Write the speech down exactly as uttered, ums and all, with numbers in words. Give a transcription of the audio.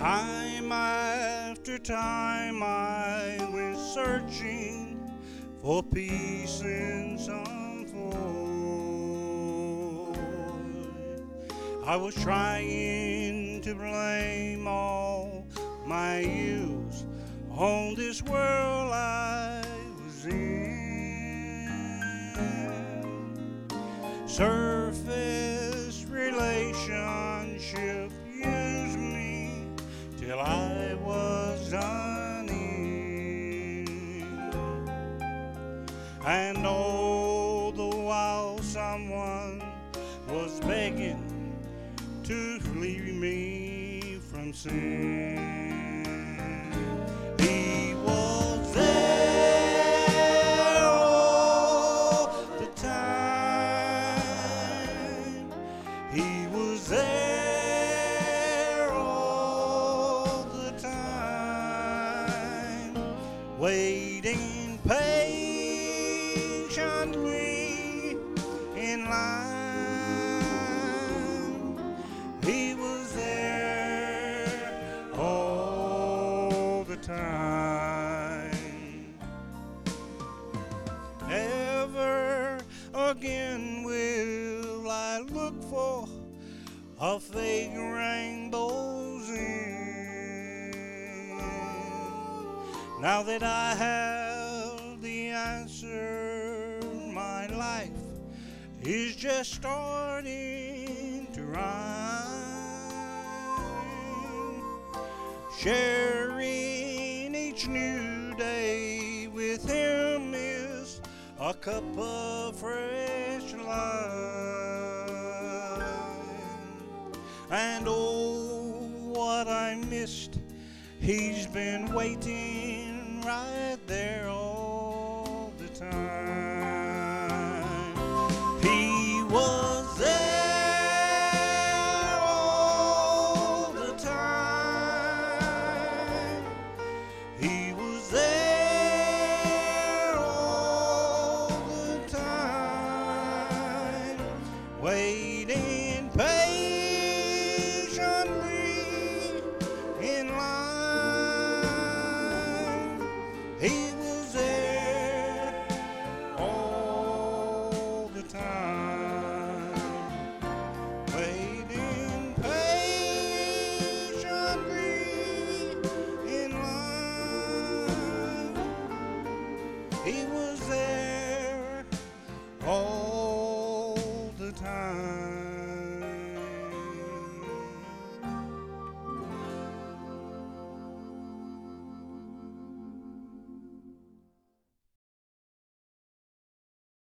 Time after time I went searching for peace in some form. I was trying to blame all my ills on this world I was in. Surface relationship used me till I was done in. And all the while someone was begging to free me from sin. He was there all the time. He was there all the time, waiting patiently in line. He was there all the time. Never again will I look for a fake rainbow's end. Now that I have the answer, my life is just starting to rhyme. Sharing each new day with him is a cup of fresh lime. And oh, what I missed, he's been waiting right there all the time. He was there all the time. He was there all the time, waiting patiently in line. He was there all the time, waiting patiently in line. He was there all